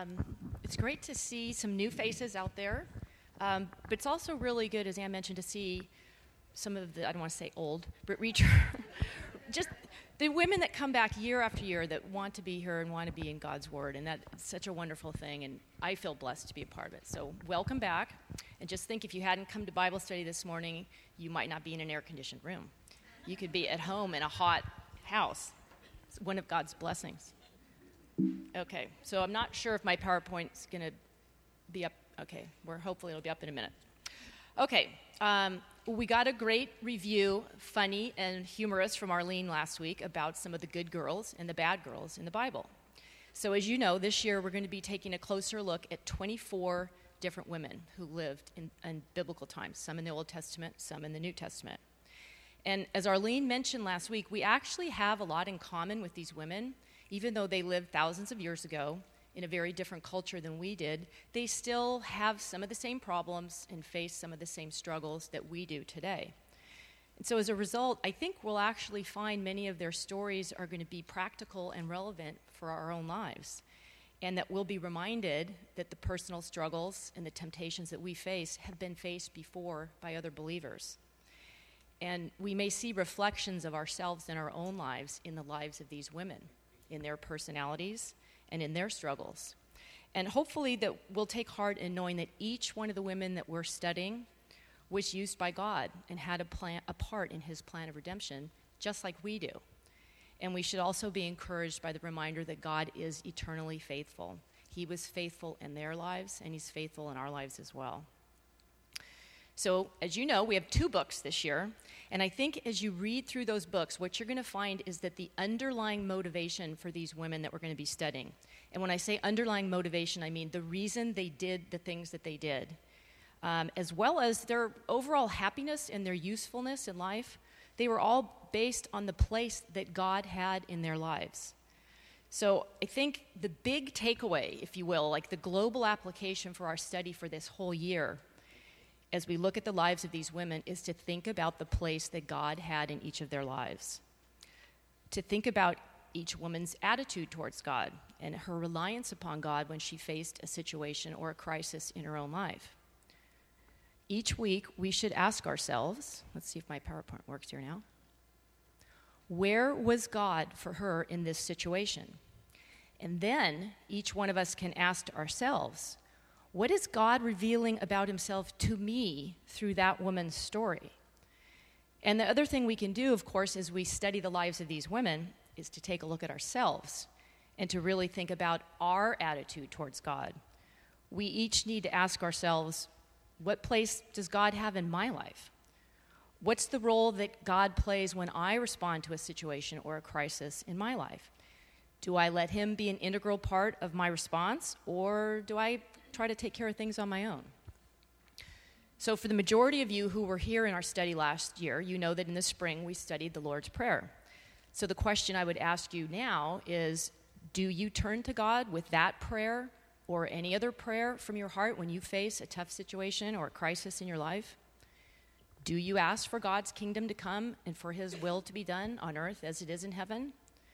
It's great to see some new faces out there, but it's also really good, as Ann mentioned, to see some of the, I don't want to say old, but just the women that come back year after year that want to be here and want to be in God's Word, and that's such a wonderful thing, and I feel blessed to be a part of it. So welcome back, and just think if you hadn't come to Bible study this morning, you might not be in an air-conditioned room. You could be at home in a hot house. It's one of God's blessings. Okay, so I'm not sure if my PowerPoint's going to be up. Okay, hopefully it'll be up in a minute. Okay, we got a great review, funny and humorous, from Arlene last week about some of the good girls and the bad girls in the Bible. So as you know, this year we're going to be taking a closer look at 24 different women who lived in biblical times, some in the Old Testament, some in the New Testament. And as Arlene mentioned last week, we actually have a lot in common with these women. Even though they lived thousands of years ago in a very different culture than we did, they still have some of the same problems and face some of the same struggles that we do today. And so as a result, I think we'll actually find many of their stories are going to be practical and relevant for our own lives, and that we'll be reminded that the personal struggles and the temptations that we face have been faced before by other believers. And we may see reflections of ourselves in our own lives in the lives of these women, in their personalities and in their struggles. And hopefully that we'll take heart in knowing that each one of the women that we're studying was used by God and had a part in his plan of redemption, just like we do. And we should also be encouraged by the reminder that God is eternally faithful. He was faithful in their lives, and he's faithful in our lives as well. So, as you know, we have 2 books this year, and I think as you read through those books, what you're going to find is that the underlying motivation for these women that we're going to be studying, and when I say underlying motivation, I mean the reason they did the things that they did, as well as their overall happiness and their usefulness in life, they were all based on the place that God had in their lives. So I think the big takeaway, if you will, like the global application for our study for this whole year, as we look at the lives of these women, is to think about the place that God had in each of their lives. To think about each woman's attitude towards God and her reliance upon God when she faced a situation or a crisis in her own life. Each week, we should ask ourselves, let's see if my PowerPoint works here now, where was God for her in this situation? And then each one of us can ask ourselves, what is God revealing about himself to me through that woman's story? And the other thing we can do, of course, as we study the lives of these women, is to take a look at ourselves and to really think about our attitude towards God. We each need to ask ourselves, what place does God have in my life? What's the role that God plays when I respond to a situation or a crisis in my life? Do I let him be an integral part of my response, or do I try to take care of things on my own? So for the majority of you who were here in our study last year, you know that in the spring we studied the Lord's Prayer. So the question I would ask you now is, do you turn to God with that prayer or any other prayer from your heart when you face a tough situation or a crisis in your life? Do you ask for God's kingdom to come and for his will to be done on earth as it is in heaven?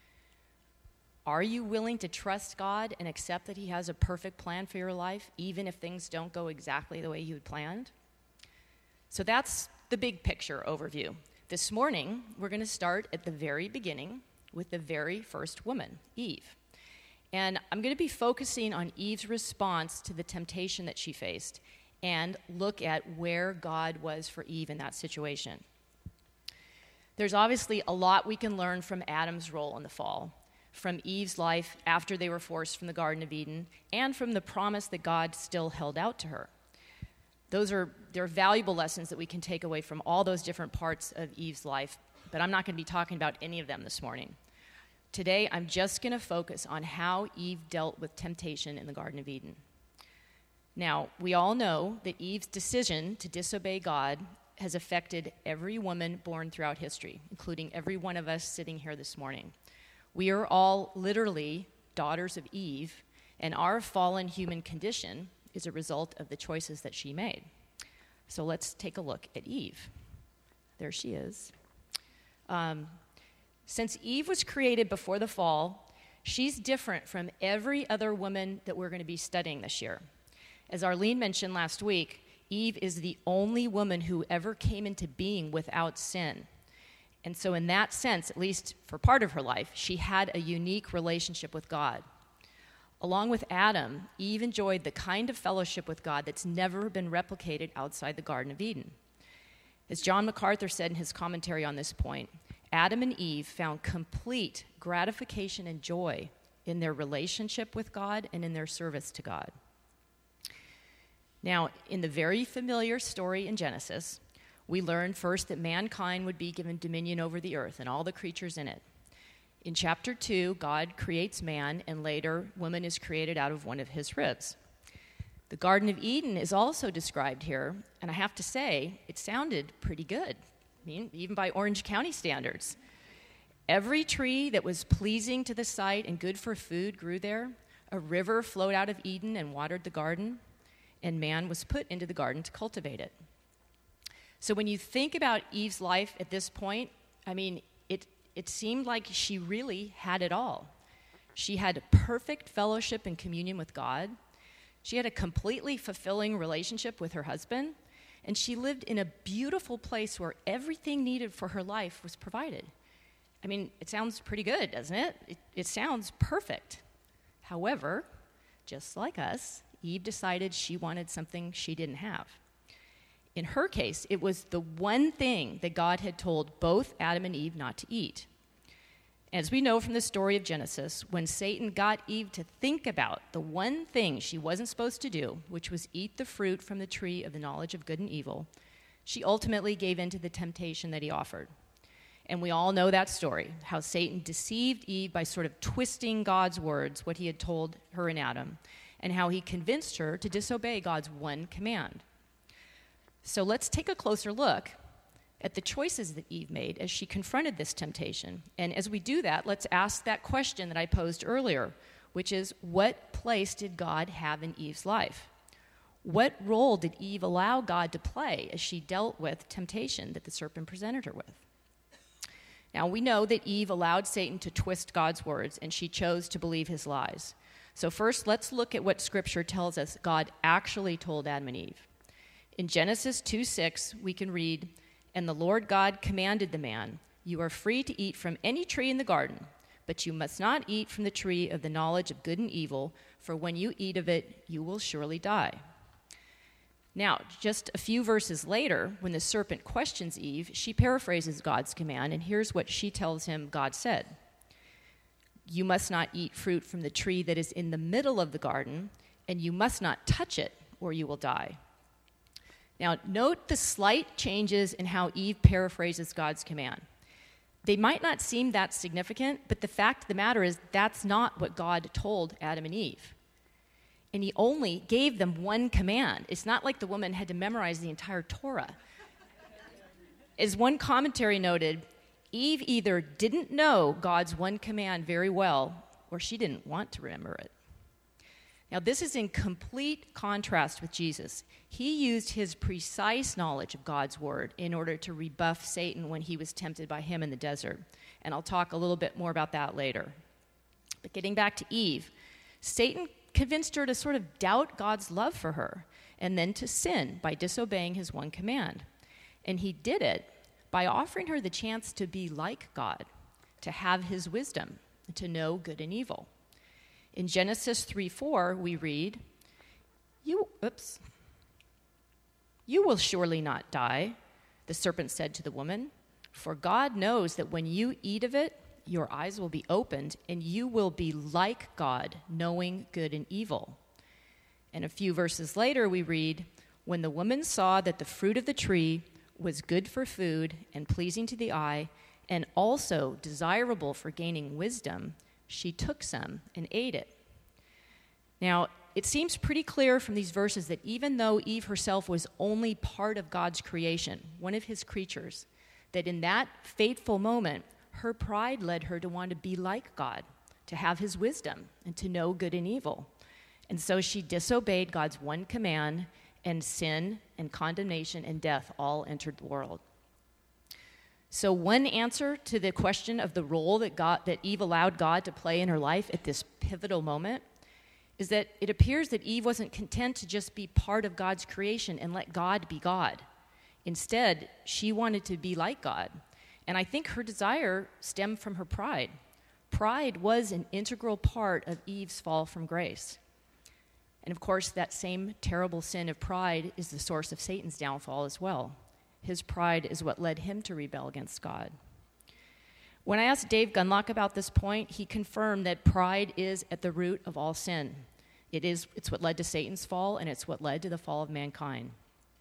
Are you willing to trust God and accept that he has a perfect plan for your life, even if things don't go exactly the way you had planned? So that's the big picture overview. This morning, we're going to start at the very beginning with the very first woman, Eve. And I'm going to be focusing on Eve's response to the temptation that she faced and look at where God was for Eve in that situation. There's obviously a lot we can learn from Adam's role in the fall, from Eve's life after they were forced from the Garden of Eden, and from the promise that God still held out to her. They're valuable lessons that we can take away from all those different parts of Eve's life, but I'm not going to be talking about any of them this morning. Today, I'm just going to focus on how Eve dealt with temptation in the Garden of Eden. Now, we all know that Eve's decision to disobey God has affected every woman born throughout history, including every one of us sitting here this morning. We are all literally daughters of Eve, and our fallen human condition is a result of the choices that she made. So let's take a look at Eve. There she is. Since Eve was created before the fall, She's different from every other woman that we're going to be studying this year. As Arlene mentioned last week, Eve is the only woman who ever came into being without sin. And so in that sense, at least for part of her life, she had a unique relationship with God. Along with Adam, Eve enjoyed the kind of fellowship with God that's never been replicated outside the Garden of Eden. As John MacArthur said in his commentary on this point, Adam and Eve found complete gratification and joy in their relationship with God and in their service to God. Now, in the very familiar story in Genesis, we learn first that mankind would be given dominion over the earth and all the creatures in it. In chapter 2, God creates man, and later, woman is created out of one of his ribs. The Garden of Eden is also described here, and I have to say, it sounded pretty good, even by Orange County standards. Every tree that was pleasing to the sight and good for food grew there. A river flowed out of Eden and watered the garden, and man was put into the garden to cultivate it. So when you think about Eve's life at this point, it seemed like she really had it all. She had perfect fellowship and communion with God. She had a completely fulfilling relationship with her husband, and she lived in a beautiful place where everything needed for her life was provided. It sounds pretty good, doesn't it? It sounds perfect. However, just like us, Eve decided she wanted something she didn't have. In her case, it was the one thing that God had told both Adam and Eve not to eat. As we know from the story of Genesis, when Satan got Eve to think about the one thing she wasn't supposed to do, which was eat the fruit from the tree of the knowledge of good and evil, she ultimately gave in to the temptation that he offered. And we all know that story, how Satan deceived Eve by sort of twisting God's words, what he had told her and Adam, and how he convinced her to disobey God's one command. So let's take a closer look at the choices that Eve made as she confronted this temptation. And as we do that, let's ask that question that I posed earlier, which is, what place did God have in Eve's life? What role did Eve allow God to play as she dealt with temptation that the serpent presented her with? Now, we know that Eve allowed Satan to twist God's words, and she chose to believe his lies. So first, let's look at what Scripture tells us God actually told Adam and Eve. In Genesis 2:6, we can read, "And the Lord God commanded the man, 'You are free to eat from any tree in the garden, but you must not eat from the tree of the knowledge of good and evil, for when you eat of it, you will surely die.'" Now, just a few verses later, when the serpent questions Eve, she paraphrases God's command, and here's what she tells him God said. "You must not eat fruit from the tree that is in the middle of the garden, and you must not touch it, or you will die." Now, note the slight changes in how Eve paraphrases God's command. They might not seem that significant, but the fact of the matter is that's not what God told Adam and Eve. And he only gave them one command. It's not like the woman had to memorize the entire Torah. As one commentary noted, Eve either didn't know God's one command very well, or she didn't want to remember it. Now, this is in complete contrast with Jesus. He used his precise knowledge of God's word in order to rebuff Satan when he was tempted by him in the desert. And I'll talk a little bit more about that later. But getting back to Eve, Satan convinced her to sort of doubt God's love for her and then to sin by disobeying his one command. And he did it by offering her the chance to be like God, to have his wisdom, and to know good and evil. In Genesis 3:4, we read, You will surely not die, the serpent said to the woman, for God knows that when you eat of it, your eyes will be opened, and you will be like God, knowing good and evil. And a few verses later, we read, When the woman saw that the fruit of the tree was good for food and pleasing to the eye, and also desirable for gaining wisdom, she took some and ate it. Now, it seems pretty clear from these verses that even though Eve herself was only part of God's creation, one of his creatures, that in that fateful moment, her pride led her to want to be like God, to have his wisdom, and to know good and evil. And so she disobeyed God's one command, and sin and condemnation and death all entered the world. So one answer to the question of the role that Eve allowed God to play in her life at this pivotal moment is that it appears that Eve wasn't content to just be part of God's creation and let God be God. Instead, she wanted to be like God. And I think her desire stemmed from her pride. Pride was an integral part of Eve's fall from grace. And of course, that same terrible sin of pride is the source of Satan's downfall as well. His pride is what led him to rebel against God. When I asked Dave Gunlock about this point, he confirmed that pride is at the root of all sin. It's what led to Satan's fall, and it's what led to the fall of mankind.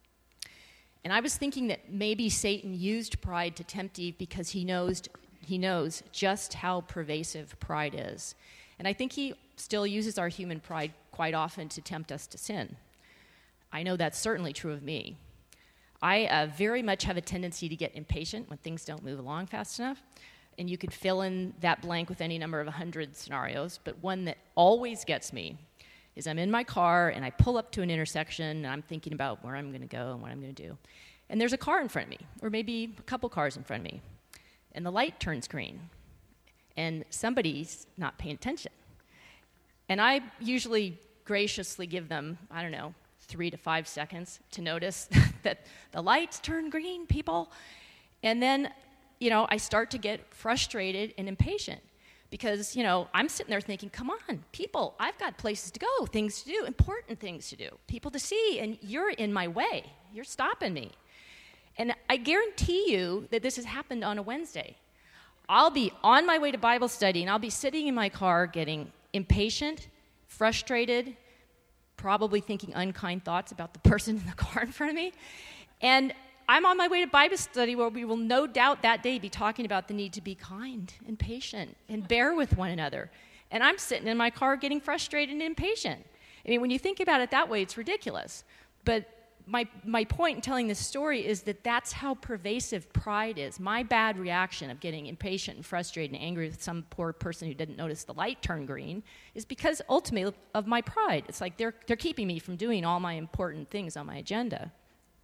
And I was thinking that maybe Satan used pride to tempt Eve because he knows just how pervasive pride is. And I think he still uses our human pride quite often to tempt us to sin. I know that's certainly true of me. I very much have a tendency to get impatient when things don't move along fast enough. And you could fill in that blank with any number of 100 scenarios. But one that always gets me is I'm in my car and I pull up to an intersection and I'm thinking about where I'm going to go and what I'm going to do. And there's a car in front of me, or maybe a couple cars in front of me. And the light turns green. And somebody's not paying attention. And I usually graciously give them, 3 to 5 seconds to notice that the lights turn green, people. And then, I start to get frustrated and impatient because, I'm sitting there thinking, come on, people, I've got places to go, things to do, important things to do, people to see, and you're in my way. You're stopping me. And I guarantee you that this has happened on a Wednesday. I'll be on my way to Bible study, and I'll be sitting in my car getting impatient, frustrated, probably thinking unkind thoughts about the person in the car in front of me. And I'm on my way to Bible study where we will no doubt that day be talking about the need to be kind and patient and bear with one another. And I'm sitting in my car getting frustrated and impatient. I mean, when you think about it that way, it's ridiculous. But my point in telling this story is that that's how pervasive pride is. My bad reaction of getting impatient and frustrated and angry with some poor person who didn't notice the light turn green is because ultimately of my pride. It's like they're keeping me from doing all my important things on my agenda.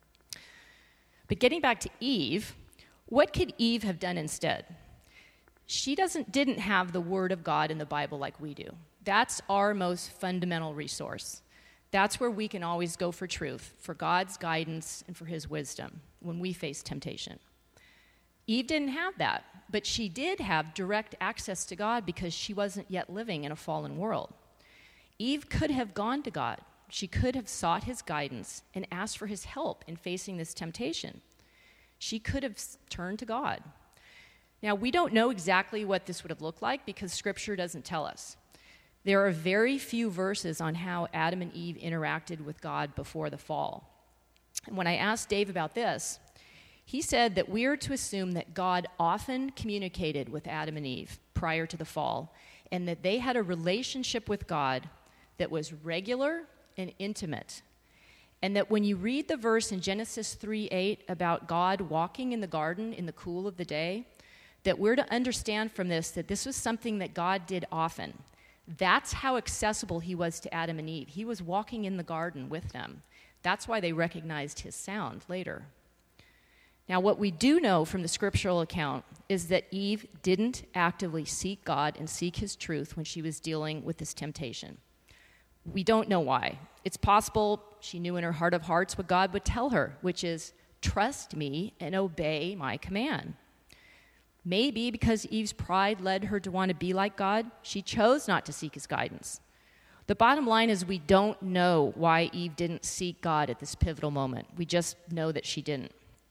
But getting back to Eve, what could Eve have done instead? She didn't have the Word of God in the Bible like we do. That's our most fundamental resource. That's where we can always go for truth, for God's guidance, and for His wisdom when we face temptation. Eve didn't have that, but she did have direct access to God because she wasn't yet living in a fallen world. Eve could have gone to God. She could have sought His guidance and asked for His help in facing this temptation. She could have turned to God. Now, we don't know exactly what this would have looked like because Scripture doesn't tell us. There are very few verses on how Adam and Eve interacted with God before the fall. And when I asked Dave about this, he said that we are to assume that God often communicated with Adam and Eve prior to the fall, and that they had a relationship with God that was regular and intimate. And that when you read the verse in Genesis 3:8 about God walking in the garden in the cool of the day, that we're to understand from this that this was something that God did often. That's how accessible He was to Adam and Eve. He was walking in the garden with them. That's why they recognized His sound later. Now, what we do know from the scriptural account is that Eve didn't actively seek God and seek His truth when she was dealing with this temptation. We don't know why. It's possible she knew in her heart of hearts what God would tell her, which is, trust me and obey my command. Maybe because Eve's pride led her to want to be like God, she chose not to seek His guidance. The bottom line is we don't know why Eve didn't seek God at this pivotal moment. We just know that she didn't.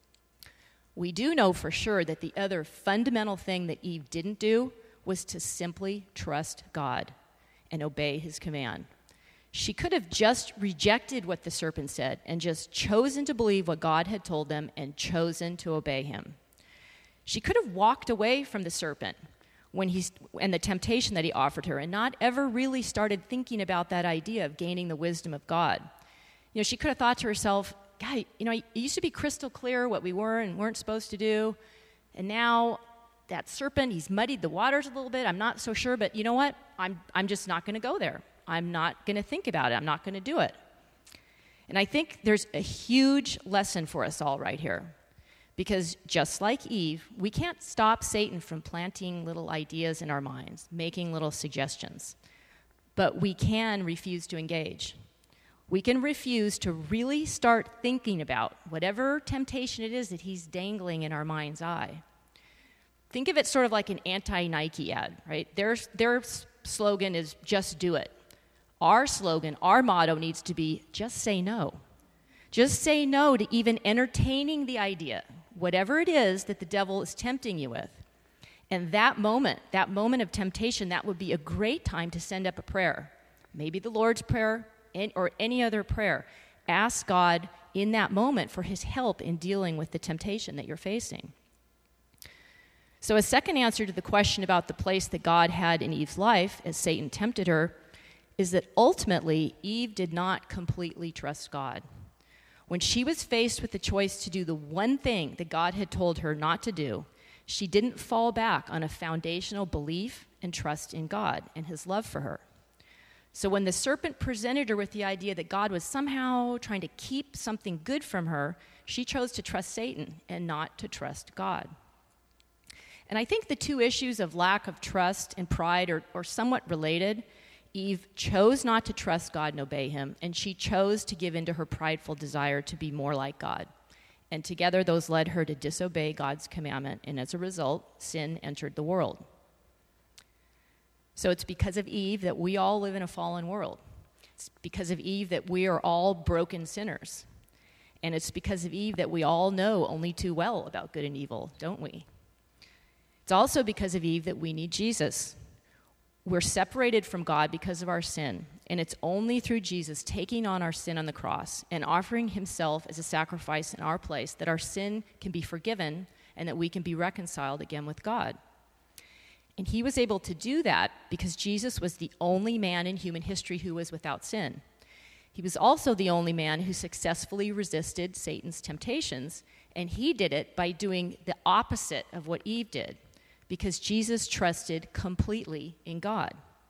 We do know for sure that the other fundamental thing that Eve didn't do was to simply trust God and obey His command. She could have just rejected what the serpent said and just chosen to believe what God had told them and chosen to obey Him. She could have walked away from the serpent and the temptation that he offered her and not ever really started thinking about that idea of gaining the wisdom of God. She could have thought to herself, God, it used to be crystal clear what we were and weren't supposed to do, and now that serpent, he's muddied the waters a little bit. I'm not so sure, but you know what? I'm just not going to go there. I'm not going to think about it. I'm not going to do it. And I think there's a huge lesson for us all right here. Because just like Eve, we can't stop Satan from planting little ideas in our minds, making little suggestions. But we can refuse to engage. We can refuse to really start thinking about whatever temptation it is that he's dangling in our mind's eye. Think of it sort of like an anti-Nike ad, right? Their slogan is, just do it. Our slogan, our motto needs to be, just say no. Just say no to even entertaining the idea, whatever it is that the devil is tempting you with. And that moment of temptation, that would be a great time to send up a prayer. Maybe the Lord's Prayer or any other prayer. Ask God in that moment for his help in dealing with the temptation that you're facing. So a second answer to the question about the place that God had in Eve's life as Satan tempted her is that ultimately Eve did not completely trust God. When she was faced with the choice to do the one thing that God had told her not to do, she didn't fall back on a foundational belief and trust in God and his love for her. So when the serpent presented her with the idea that God was somehow trying to keep something good from her, she chose to trust Satan and not to trust God. And I think the two issues of lack of trust and pride are somewhat related. Eve chose not to trust God and obey him, and she chose to give in to her prideful desire to be more like God. And together those led her to disobey God's commandment, and as a result, sin entered the world. So it's because of Eve that we all live in a fallen world. It's because of Eve that we are all broken sinners. And it's because of Eve that we all know only too well about good and evil, don't we? It's also because of Eve that we need Jesus. We're separated from God because of our sin, and it's only through Jesus taking on our sin on the cross and offering himself as a sacrifice in our place that our sin can be forgiven and that we can be reconciled again with God. And he was able to do that because Jesus was the only man in human history who was without sin. He was also the only man who successfully resisted Satan's temptations, and he did it by doing the opposite of what Eve did, because Jesus trusted completely in God.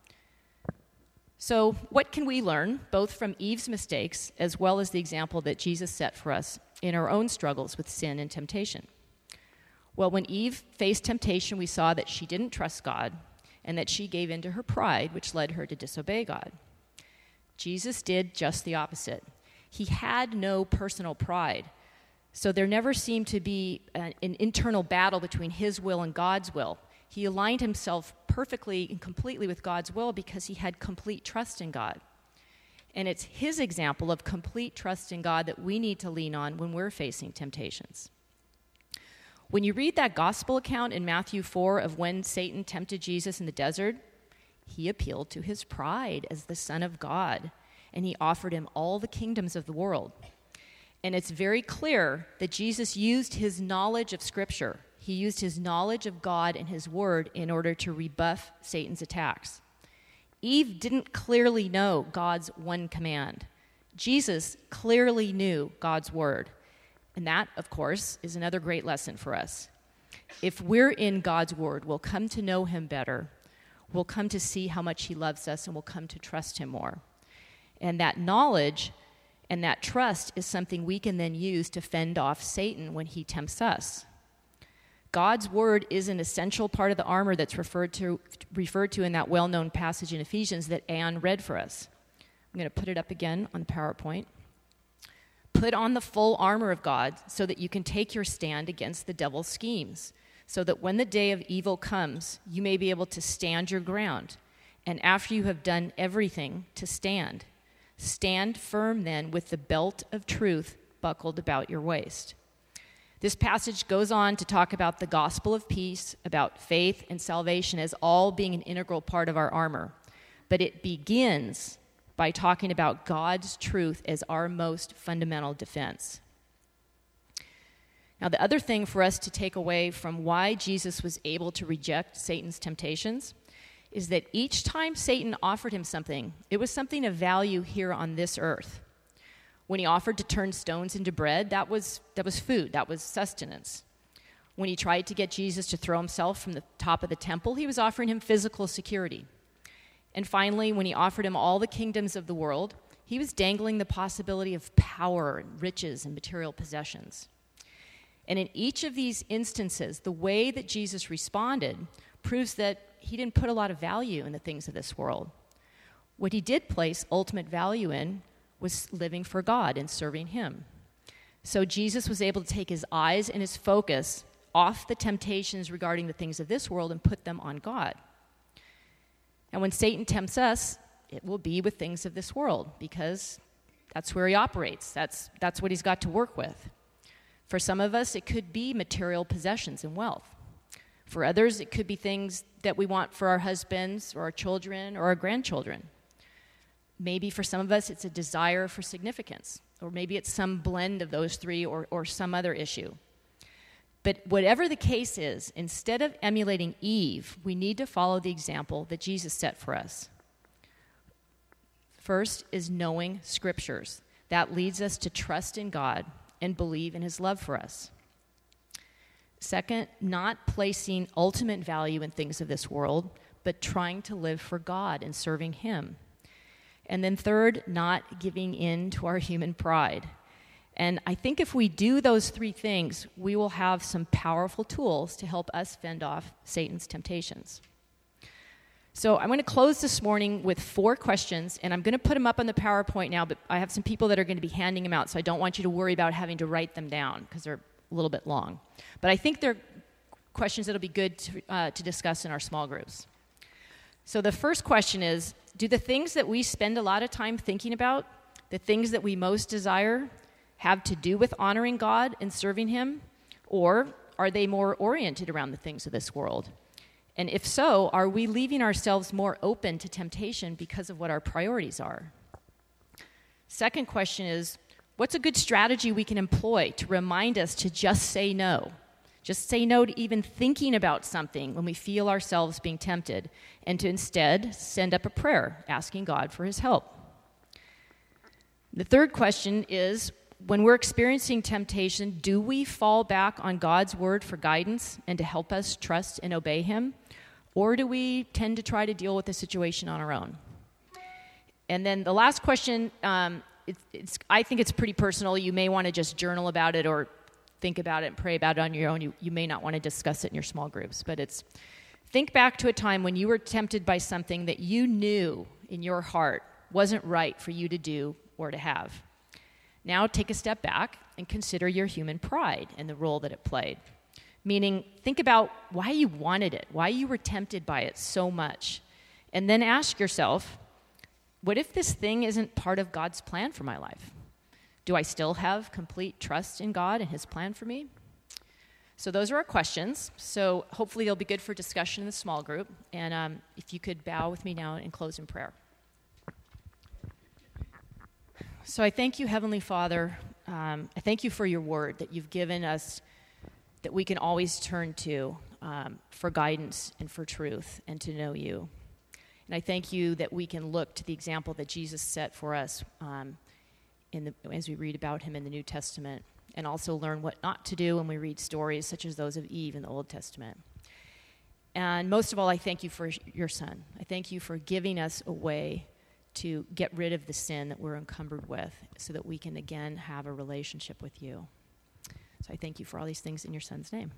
So what can we learn, both from Eve's mistakes as well as the example that Jesus set for us in our own struggles with sin and temptation? Well, when Eve faced temptation, we saw that she didn't trust God and that she gave in to her pride, which led her to disobey God. Jesus did just the opposite. He had no personal pride, so there never seemed to be an internal battle between his will and God's will. He aligned himself perfectly and completely with God's will because he had complete trust in God. And it's his example of complete trust in God that we need to lean on when we're facing temptations. When you read that gospel account in Matthew 4 of when Satan tempted Jesus in the desert, he appealed to his pride as the Son of God, and he offered him all the kingdoms of the world. And it's very clear that Jesus used his knowledge of Scripture. He used his knowledge of God and his word in order to rebuff Satan's attacks. Eve didn't clearly know God's one command. Jesus clearly knew God's word. And that, of course, is another great lesson for us. If we're in God's word, we'll come to know him better. We'll come to see how much he loves us, and we'll come to trust him more. And that knowledge and that trust is something we can then use to fend off Satan when he tempts us. God's word is an essential part of the armor that's referred to in that well-known passage in Ephesians that Anne read for us. I'm going to put it up again on the PowerPoint. Put on the full armor of God so that you can take your stand against the devil's schemes, so that when the day of evil comes, you may be able to stand your ground. And after you have done everything, to stand. Stand firm then with the belt of truth buckled about your waist. This passage goes on to talk about the gospel of peace, about faith and salvation as all being an integral part of our armor. But it begins by talking about God's truth as our most fundamental defense. Now, the other thing for us to take away from why Jesus was able to reject Satan's temptations is that each time Satan offered him something, it was something of value here on this earth. When he offered to turn stones into bread, that was food, that was sustenance. When he tried to get Jesus to throw himself from the top of the temple, he was offering him physical security. And finally, when he offered him all the kingdoms of the world, he was dangling the possibility of power and riches and material possessions. And in each of these instances, the way that Jesus responded proves that he didn't put a lot of value in the things of this world. What he did place ultimate value in was living for God and serving him. So Jesus was able to take his eyes and his focus off the temptations regarding the things of this world and put them on God. And when Satan tempts us, it will be with things of this world because that's where he operates. That's what he's got to work with. For some of us, it could be material possessions and wealth. For others, it could be things that we want for our husbands or our children or our grandchildren. Maybe for some of us, it's a desire for significance, or maybe it's some blend of those three or some other issue. But whatever the case is, instead of emulating Eve, we need to follow the example that Jesus set for us. First is knowing scriptures. That leads us to trust in God and believe in his love for us. Second, not placing ultimate value in things of this world, but trying to live for God and serving him. And then third, not giving in to our human pride. And I think if we do those three things, we will have some powerful tools to help us fend off Satan's temptations. So I'm going to close this morning with 4 questions, and I'm going to put them up on the PowerPoint now, but I have some people that are going to be handing them out, so I don't want you to worry about having to write them down because they're a little bit long. But I think they're questions that will be good to discuss in our small groups. So the first question is, do the things that we spend a lot of time thinking about, the things that we most desire, have to do with honoring God and serving him, or are they more oriented around the things of this world? And if so, are we leaving ourselves more open to temptation because of what our priorities are? Second question is, what's a good strategy we can employ to remind us to just say no? Just say no to even thinking about something when we feel ourselves being tempted, and to instead send up a prayer asking God for his help. The third question is, when we're experiencing temptation, do we fall back on God's word for guidance and to help us trust and obey him? Or do we tend to try to deal with the situation on our own? And then the last question, I think it's pretty personal. You may want to just journal about it or think about it and pray about it on your own. You may not want to discuss it in your small groups. But it's, think back to a time when you were tempted by something that you knew in your heart wasn't right for you to do or to have. Now take a step back and consider your human pride and the role that it played. Meaning, think about why you wanted it, why you were tempted by it so much. And then ask yourself, what if this thing isn't part of God's plan for my life? Do I still have complete trust in God and his plan for me? So those are our questions. So hopefully they'll be good for discussion in the small group. And if you could bow with me now and close in prayer. So I thank you, Heavenly Father. I thank you for your word that you've given us, that we can always turn to for guidance and for truth and to know you. And I thank you that we can look to the example that Jesus set for us as we read about him in the New Testament, and also learn what not to do when we read stories such as those of Eve in the Old Testament. And most of all, I thank you for your Son. I thank you for giving us a way to get rid of the sin that we're encumbered with so that we can again have a relationship with you. So I thank you for all these things in your Son's name.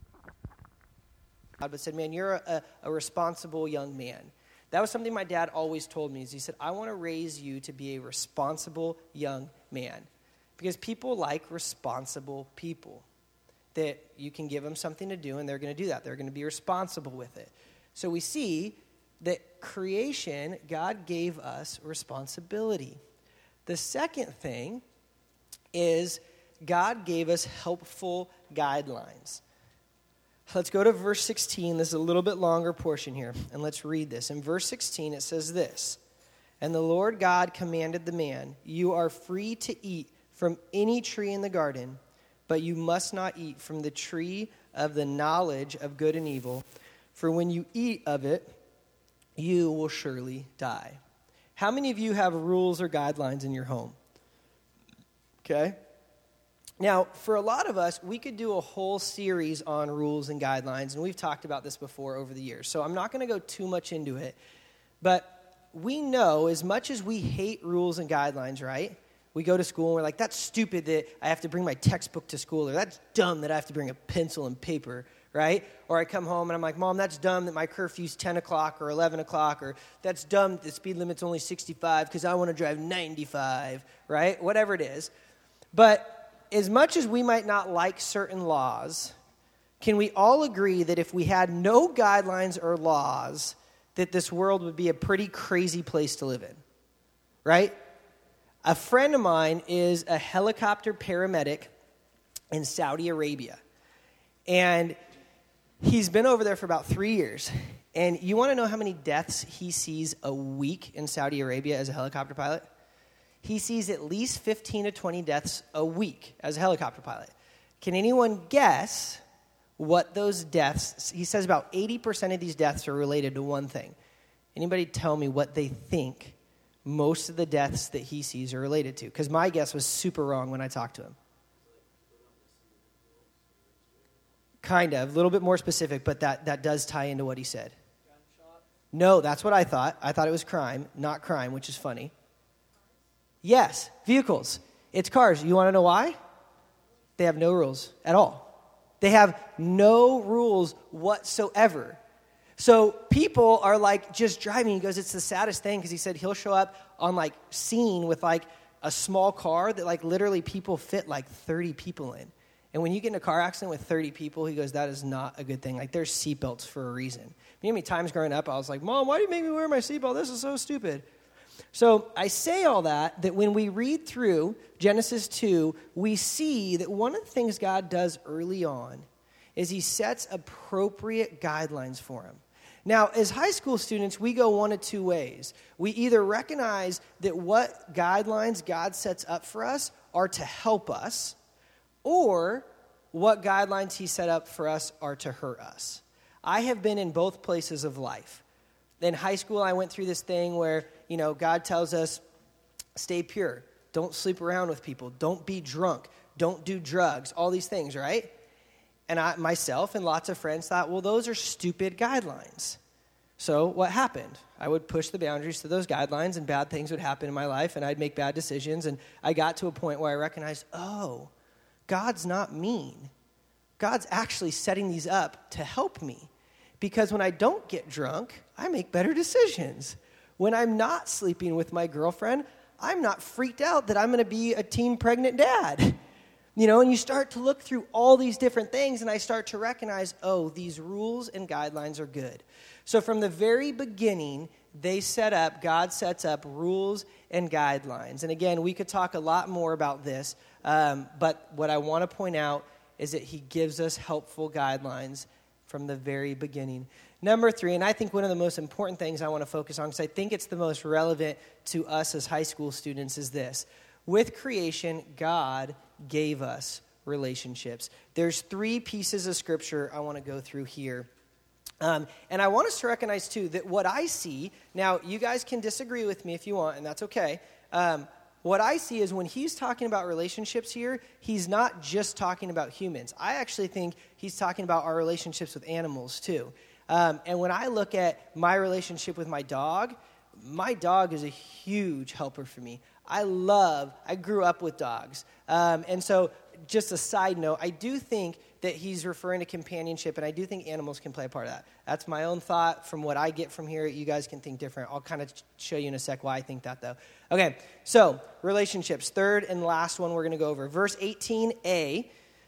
God said, man, you're a responsible young man. That was something my dad always told me. Is he said, I want to raise you to be a responsible young man. Because people like responsible people. That you can give them something to do and they're going to do that. They're going to be responsible with it. So we see that creation, God gave us responsibility. The second thing is God gave us helpful guidelines. Let's go to verse 16. This is a little bit longer portion here, and let's read this. In verse 16, it says this, "And the Lord God commanded the man, you are free to eat from any tree in the garden, but you must not eat from the tree of the knowledge of good and evil, for when you eat of it, you will surely die." How many of you have rules or guidelines in your home? Okay. Now, for a lot of us, we could do a whole series on rules and guidelines, and we've talked about this before over the years, so I'm not going to go too much into it. But we know, as much as we hate rules and guidelines, right, We go to school and we're like, that's stupid that I have to bring my textbook to school, or that's dumb that I have to bring a pencil and paper, right? Or I come home and I'm like, Mom, that's dumb that my curfew's 10 o'clock or 11 o'clock, or that's dumb that the speed limit's only 65 because I want to drive 95, right? Whatever it is. But as much as we might not like certain laws, can we all agree that if we had no guidelines or laws, that this world would be a pretty crazy place to live in, right? A friend of mine is a helicopter paramedic in Saudi Arabia. And he's been over there for about 3 years. And you want to know how many deaths he sees a week in Saudi Arabia as a helicopter pilot? He sees at least 15 to 20 deaths a week as a helicopter pilot. Can anyone guess what those deaths, he says about 80% of these deaths are related to one thing. Anybody tell me what they think most of the deaths that he sees are related to? Because my guess was super wrong when I talked to him. Kind of, a little bit more specific, but that does tie into what he said. No, that's what I thought. I thought it was crime, not crime, which is funny. Yes, vehicles. It's cars. You want to know why? They have no rules at all. They have no rules whatsoever. So people are like just driving. He goes, it's the saddest thing, because he said he'll show up on like scene with like a small car that like literally people fit like 30 people in. And when you get in a car accident with 30 people, he goes, that is not a good thing. Like there's seatbelts for a reason. You know how many times growing up I was like, Mom, why do you make me wear my seatbelt? This is so stupid. So I say all that when we read through Genesis 2, we see that one of the things God does early on is he sets appropriate guidelines for him. Now, as high school students, we go one of two ways. We either recognize that what guidelines God sets up for us are to help us, or what guidelines he set up for us are to hurt us. I have been in both places of life. In high school, I went through this thing where, God tells us, stay pure, don't sleep around with people, don't be drunk, don't do drugs, all these things, right? And I, myself and lots of friends thought, well, those are stupid guidelines. So what happened? I would push the boundaries to those guidelines, and bad things would happen in my life, and I'd make bad decisions. And I got to a point where I recognized, oh, God's not mean. God's actually setting these up to help me. Because when I don't get drunk, I make better decisions. When I'm not sleeping with my girlfriend, I'm not freaked out that I'm going to be a teen pregnant dad. And you start to look through all these different things, and I start to recognize, oh, these rules and guidelines are good. So from the very beginning, God sets up rules and guidelines. And again, we could talk a lot more about this, but what I want to point out is that he gives us helpful guidelines from the very beginning. Number 3, and I think one of the most important things I want to focus on, because I think it's the most relevant to us as high school students, is this. With creation, God gave us relationships. There's 3 pieces of scripture I want to go through here. And I want us to recognize, too, that what I see, now you guys can disagree with me if you want, and that's okay. What I see is when he's talking about relationships here, he's not just talking about humans. I actually think he's talking about our relationships with animals, too. And when I look at my relationship with my dog is a huge helper for me. I grew up with dogs. And so just a side note, I do think that he's referring to companionship, and I do think animals can play a part of that. That's my own thought from what I get from here. You guys can think different. I'll kind of show you in a sec why I think that, though. Okay, so relationships. Third and last one we're going to go over. Verse 18a,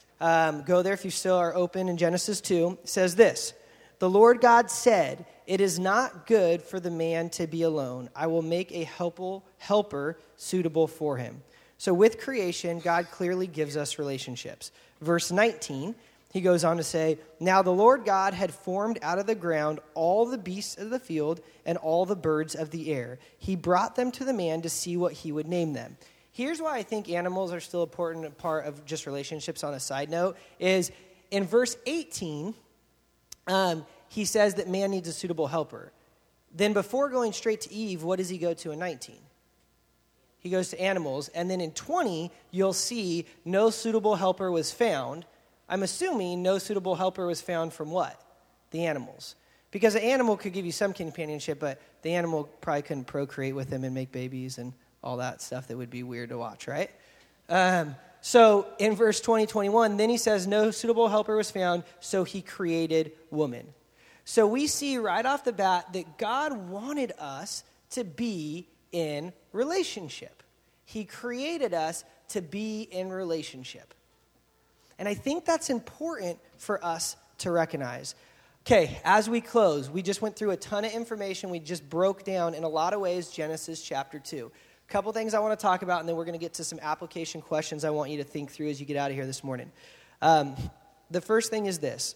go there if you still are open in Genesis 2, says this. The Lord God said, it is not good for the man to be alone. I will make a helper suitable for him. So with creation, God clearly gives us relationships. Verse 19, he goes on to say, now the Lord God had formed out of the ground all the beasts of the field and all the birds of the air. He brought them to the man to see what he would name them. Here's why I think animals are still an important part of just relationships on a side note, is in verse 18, he says that man needs a suitable helper. Then before going straight to Eve, what does he go to in 19? He goes to animals. And then in 20, you'll see no suitable helper was found. I'm assuming no suitable helper was found from what? The animals. Because an animal could give you some companionship, but the animal probably couldn't procreate with him and make babies and all that stuff that would be weird to watch, right? So in verse 21, then he says, no suitable helper was found, so he created woman. So we see right off the bat that God wanted us to be in relationship. He created us to be in relationship. And I think that's important for us to recognize. Okay, as we close, we just went through a ton of information. We just broke down, in a lot of ways, Genesis chapter 2. A couple things I want to talk about, and then we're going to get to some application questions I want you to think through as you get out of here this morning. The first thing is this.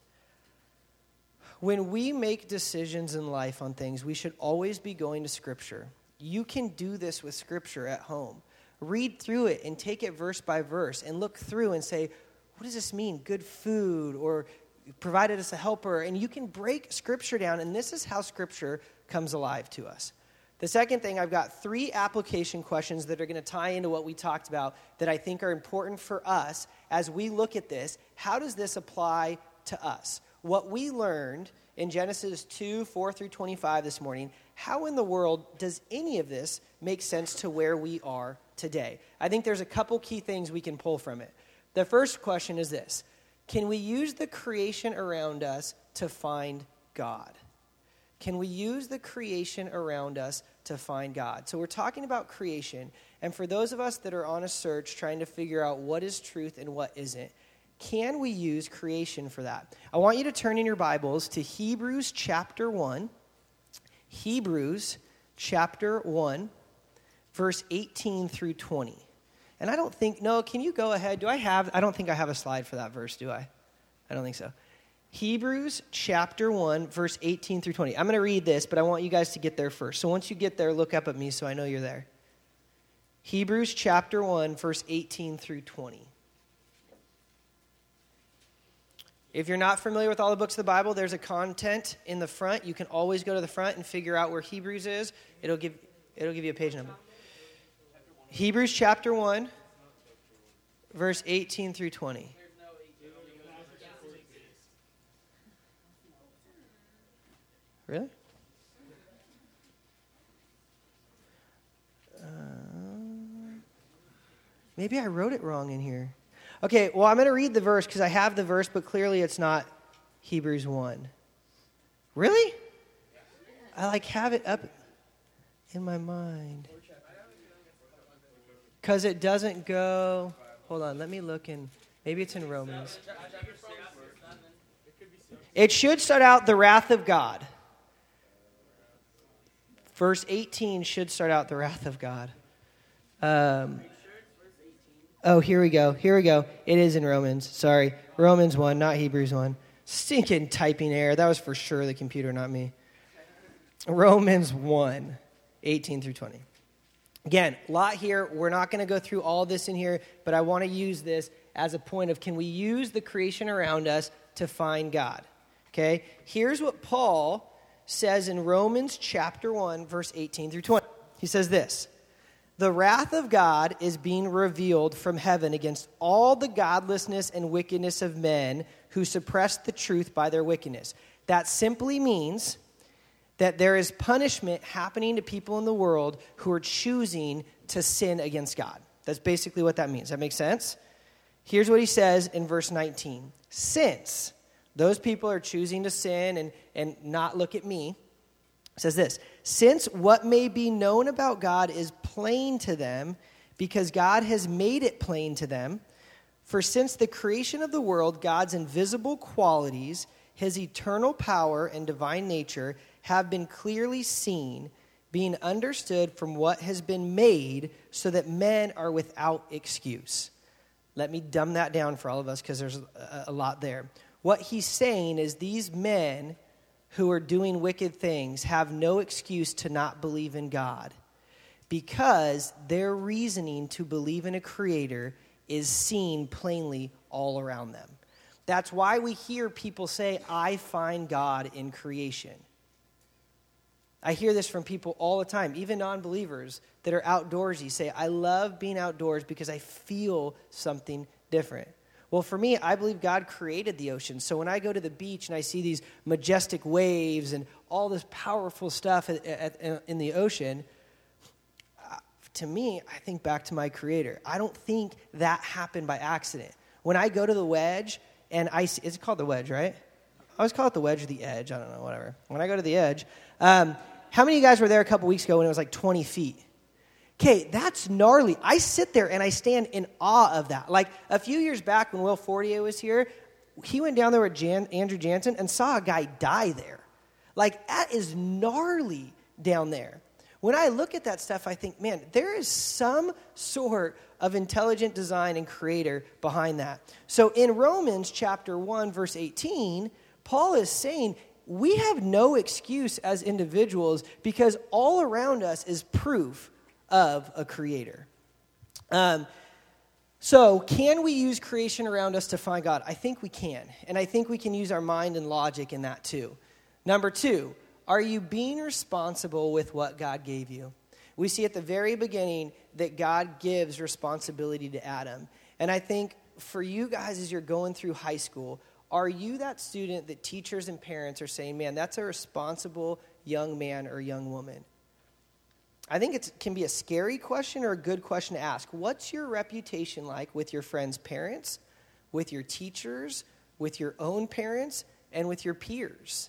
When we make decisions in life on things, we should always be going to Scripture. You can do this with Scripture at home. Read through it and take it verse by verse and look through and say, what does this mean? Good food, or provided us a helper. And you can break Scripture down, and this is how Scripture comes alive to us. The second thing, I've got 3 application questions that are going to tie into what we talked about that I think are important for us as we look at this. How does this apply to us? What we learned in Genesis 2, 4 through 25 this morning, how in the world does any of this make sense to where we are today? I think there's a couple key things we can pull from it. The first question is this. Can we use the creation around us to find God? Can we use the creation around us to find God? So we're talking about creation, and for those of us that are on a search trying to figure out what is truth and what isn't, can we use creation for that? I want you to turn in your Bibles to Hebrews chapter 1. Hebrews chapter 1, verse 18 through 20. And I don't think, Noah, can you go ahead? I don't think I have a slide for that verse, do I? I don't think so. Hebrews chapter 1, verse 18 through 20. I'm going to read this, but I want you guys to get there first. So once you get there, look up at me so I know you're there. Hebrews chapter 1, verse 18 through 20. If you're not familiar with all the books of the Bible, there's a content in the front. You can always go to the front and figure out where Hebrews is. It'll give you a page number. Hebrews chapter 1, verse 18 through 20. Really? Maybe I wrote it wrong in here. Okay, well, I'm going to read the verse because I have the verse, but clearly it's not Hebrews 1. Really? I have it up in my mind. Because it doesn't go... Hold on, let me look in... Maybe it's in Romans. It should start out the wrath of God. Verse 18 should start out the wrath of God. Here we go. It is in Romans. Sorry. Romans 1, not Hebrews 1. Stinking typing error. That was for sure the computer, not me. Romans 1, 18 through 20. Again, a lot here. We're not going to go through all this in here, but I want to use this as a point of, can we use the creation around us to find God? Okay? Here's what Paul says in Romans chapter 1, verse 18 through 20. He says this. The wrath of God is being revealed from heaven against all the godlessness and wickedness of men who suppress the truth by their wickedness. That simply means that there is punishment happening to people in the world who are choosing to sin against God. That's basically what that means. That makes sense? Here's what he says in verse 19. Since those people are choosing to sin and not look at me, it says this, since what may be known about God is plain to them, because God has made it plain to them, for since the creation of the world, God's invisible qualities, his eternal power and divine nature have been clearly seen, being understood from what has been made, so that men are without excuse. Let me dumb that down for all of us, because there's a lot there. What he's saying is these men who are doing wicked things have no excuse to not believe in God, because their reasoning to believe in a creator is seen plainly all around them. That's why we hear people say, I find God in creation. I hear this from people all the time, even non-believers that are outdoorsy say, I love being outdoors because I feel something different. Well, for me, I believe God created the ocean. So when I go to the beach and I see these majestic waves and all this powerful stuff in the ocean, to me, I think back to my Creator. I don't think that happened by accident. When I go to the wedge, and I see, is it called the wedge, right? I always call it the wedge or the edge. I don't know, whatever. When I go to the edge, how many of you guys were there a couple weeks ago when it was like 20 feet? Okay, that's gnarly. I sit there and I stand in awe of that. Like a few years back when Will Fortier was here, he went down there with Andrew Jansen and saw a guy die there. Like, that is gnarly down there. When I look at that stuff, I think, man, there is some sort of intelligent design and creator behind that. So in Romans chapter 1, verse 18, Paul is saying we have no excuse as individuals because all around us is proof of a creator. So can we use creation around us to find God? I think we can. And I think we can use our mind and logic in that too. Number 2, are you being responsible with what God gave you? We see at the very beginning that God gives responsibility to Adam. And I think for you guys as you're going through high school, are you that student that teachers and parents are saying, man, that's a responsible young man or young woman? I think it can be a scary question or a good question to ask. What's your reputation like with your friends' parents, with your teachers, with your own parents, and with your peers?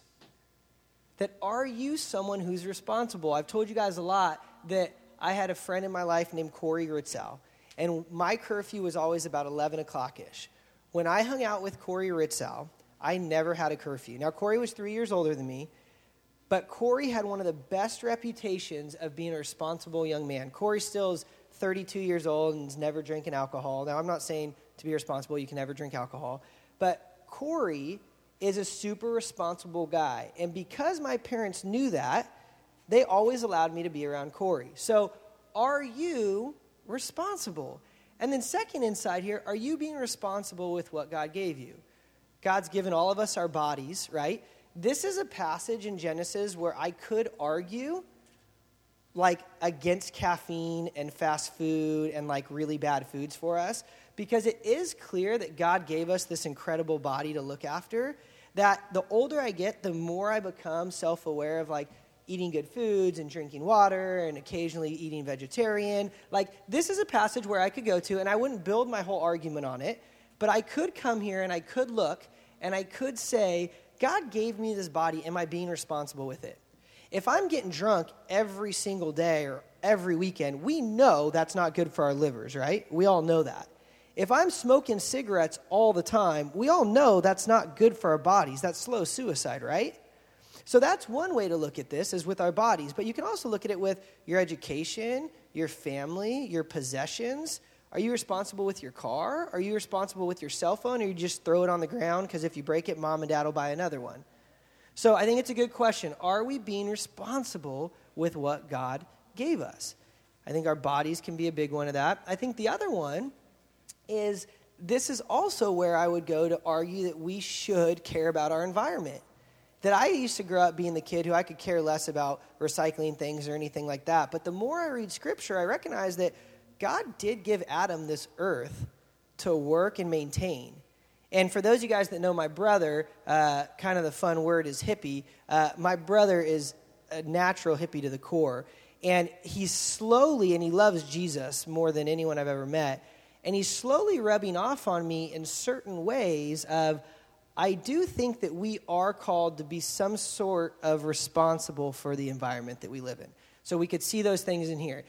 That are you someone who's responsible? I've told you guys a lot that I had a friend in my life named Corey Ritzow, and my curfew was always about 11 o'clock-ish. When I hung out with Corey Ritzow, I never had a curfew. Now, Corey was 3 years older than me, but Corey had one of the best reputations of being a responsible young man. Corey still is 32 years old and is never drinking alcohol. Now, I'm not saying to be responsible you can never drink alcohol, but Corey is a super responsible guy. And because my parents knew that, they always allowed me to be around Corey. So are you responsible? And then second inside here, are you being responsible with what God gave you? God's given all of us our bodies, right? This is a passage in Genesis where I could argue like against caffeine and fast food and like really bad foods for us, because it is clear that God gave us this incredible body to look after, that the older I get, the more I become self-aware of like eating good foods and drinking water and occasionally eating vegetarian. Like, this is a passage where I could go to, and I wouldn't build my whole argument on it, but I could come here and I could look and I could say, God gave me this body, am I being responsible with it? If I'm getting drunk every single day or every weekend, we know that's not good for our livers, right? We all know that. If I'm smoking cigarettes all the time, we all know that's not good for our bodies. That's slow suicide, right? So that's one way to look at this, is with our bodies. But you can also look at it with your education, your family, your possessions. Are you responsible with your car? Are you responsible with your cell phone? Or you just throw it on the ground because if you break it, mom and dad will buy another one? So I think it's a good question. Are we being responsible with what God gave us? I think our bodies can be a big one of that. I think the other one is, this is also where I would go to argue that we should care about our environment. That I used to grow up being the kid who I could care less about recycling things or anything like that. But the more I read Scripture, I recognize that God did give Adam this earth to work and maintain. And for those of you guys that know my brother, kind of the fun word is hippie. My brother is a natural hippie to the core. And he's slowly, and he loves Jesus more than anyone I've ever met, and he's slowly rubbing off on me in certain ways of, I do think that we are called to be some sort of responsible for the environment that we live in. So we could see those things in here.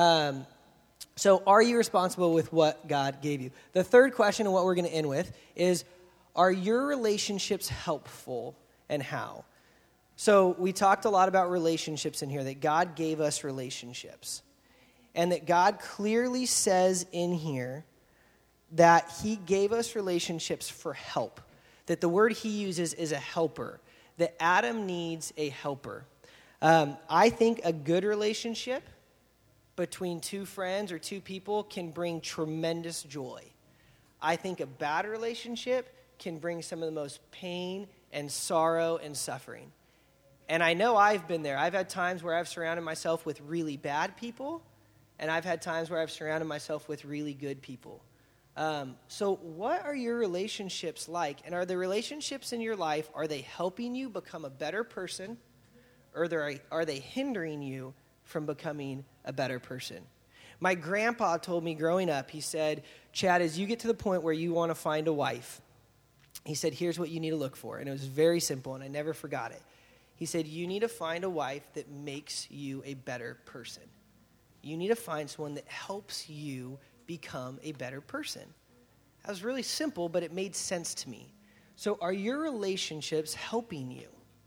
So are you responsible with what God gave you? The third question, and what we're going to end with, is, are your relationships helpful, and how? So we talked a lot about relationships in here, that God gave us relationships. And that God clearly says in here that he gave us relationships for help. That the word he uses is a helper. That Adam needs a helper. I think a good relationship between two friends or two people can bring tremendous joy. I think a bad relationship can bring some of the most pain and sorrow and suffering. And I know I've been there. I've had times where I've surrounded myself with really bad people, and I've had times where I've surrounded myself with really good people. So what are your relationships like? And are the relationships in your life, are they helping you become a better person, or are they hindering you from becoming a better person? My grandpa told me growing up, he said, Chad, as you get to the point where you want to find a wife, he said, here's what you need to look for. And it was very simple, and I never forgot it. He said, you need to find a wife that makes you a better person. You need to find someone that helps you become a better person. That was really simple, but it made sense to me. So are your relationships helping you?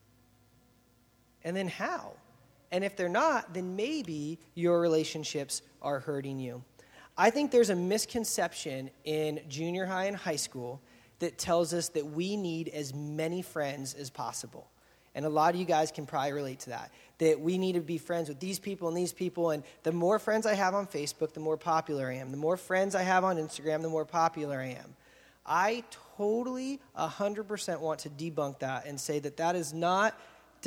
And then how? And if they're not, then maybe your relationships are hurting you. I think there's a misconception in junior high and high school that tells us that we need as many friends as possible. And a lot of you guys can probably relate to that, that we need to be friends with these people, and the more friends I have on Facebook, the more popular I am. The more friends I have on Instagram, the more popular I am. I totally 100% want to debunk that and say that does not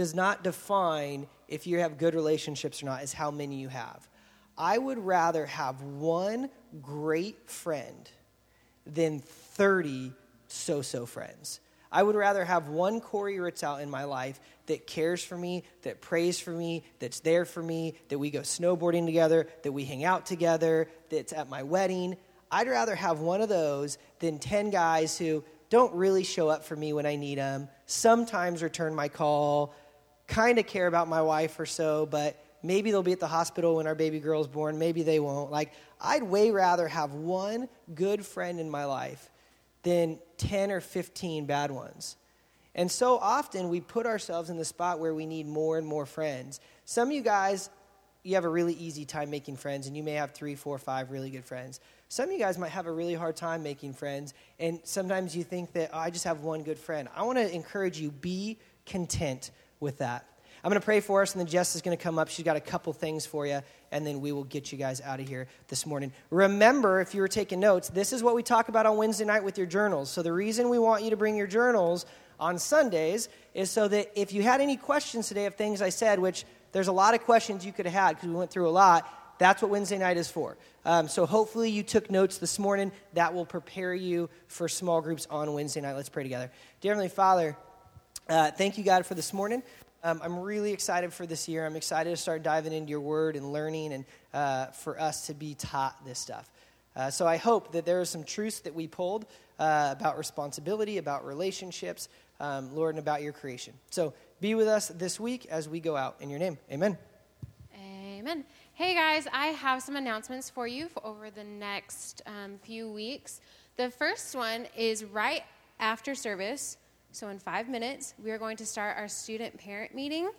define if you have good relationships or not, is how many you have. I would rather have one great friend than 30 so-so friends. I would rather have one Corey Ritzout in my life that cares for me, that prays for me, that's there for me, that we go snowboarding together, that we hang out together, that's at my wedding. I'd rather have one of those than 10 guys who don't really show up for me when I need them, sometimes return my call, kind of care about my wife or so, but maybe they'll be at the hospital when our baby girl's born, maybe they won't. I'd way rather have one good friend in my life than 10 or 15 bad ones. And so often we put ourselves in the spot where we need more and more friends. Some of you guys, you have a really easy time making friends, and you may have 3, 4, 5 really good friends. Some of you guys might have a really hard time making friends, and sometimes you think that, I just have one good friend. I want to encourage you, be content with that. I'm going to pray for us, and then Jess is going to come up. She's got a couple things for you, and then we will get you guys out of here this morning. Remember, if you were taking notes, this is what we talk about on Wednesday night with your journals. So the reason we want you to bring your journals on Sundays is so that if you had any questions today of things I said, which there's a lot of questions you could have had because we went through a lot, that's what Wednesday night is for. So hopefully you took notes this morning. That will prepare you for small groups on Wednesday night. Let's pray together. Dear Heavenly Father, thank you, God, for this morning. I'm really excited for this year. I'm excited to start diving into your word and learning and for us to be taught this stuff. So I hope that there are some truths that we pulled about responsibility, about relationships, Lord, and about your creation. So be with us this week as we go out. In your name, amen. Amen. Hey, guys, I have some announcements for you for over the next few weeks. The first one is right after service. So in 5 minutes, we are going to start our student-parent meeting.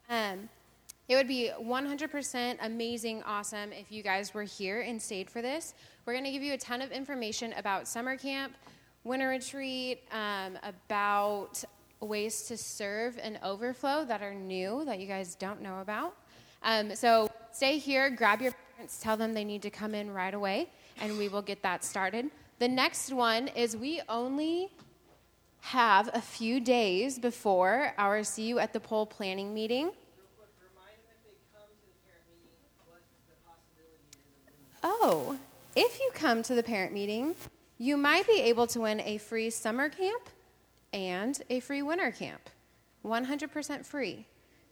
It would be 100% amazing, awesome if you guys were here and stayed for this. We're going to give you a ton of information about summer camp, winter retreat, about ways to serve and overflow that are new that you guys don't know about. So stay here, grab your parents, tell them they need to come in right away, and we will get that started. The next one is we only have a few days before our See You at the Pole planning meeting. Oh, if you come to the parent meeting, you might be able to win a free summer camp and a free winter camp. 100% free.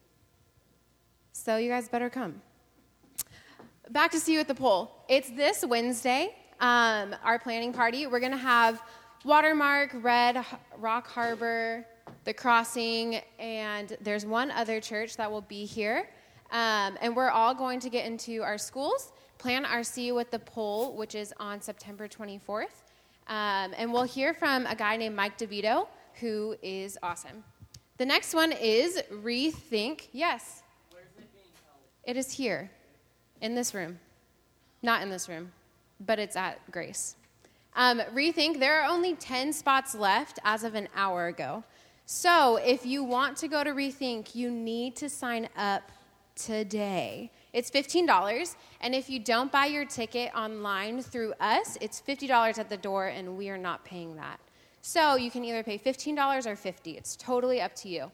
So you guys better come. Back to See You at the Pole. It's this Wednesday, our planning party. We're going to have Watermark, Red Rock Harbor, The Crossing, and there's one other church that will be here. And we're all going to get into our schools, plan our See You at the Pole, which is on September 24th. And we'll hear from a guy named Mike DeVito, who is awesome. The next one is Rethink. Yes. Where's it being held? It is here, in this room. Not in this room, but it's at Grace. Rethink, there are only 10 spots left as of an hour ago. So if you want to go to Rethink, you need to sign up today. It's $15, and if you don't buy your ticket online through us, it's $50 at the door, and we are not paying that. So you can either pay $15 or $50. It's totally up to you.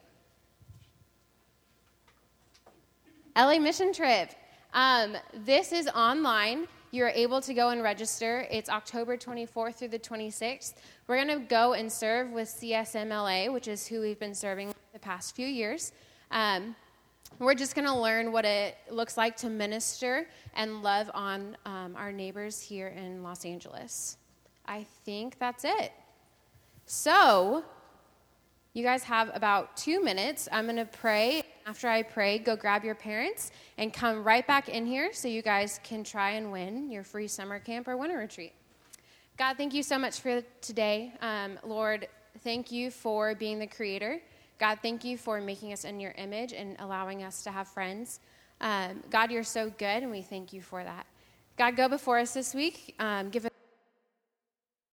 LA Mission Trip. This is online. You're able to go and register. It's October 24th through the 26th. We're going to go and serve with CSMLA, which is who we've been serving the past few years. We're just going to learn what it looks like to minister and love on our neighbors here in Los Angeles. I think that's it. So, you guys have about 2 minutes. I'm going to pray. After I pray, go grab your parents and come right back in here so you guys can try and win your free summer camp or winter retreat. God, thank you so much for today. Lord, thank you for being the creator. God, thank you for making us in your image and allowing us to have friends. God, you're so good, and we thank you for that. God, go before us this week. Give us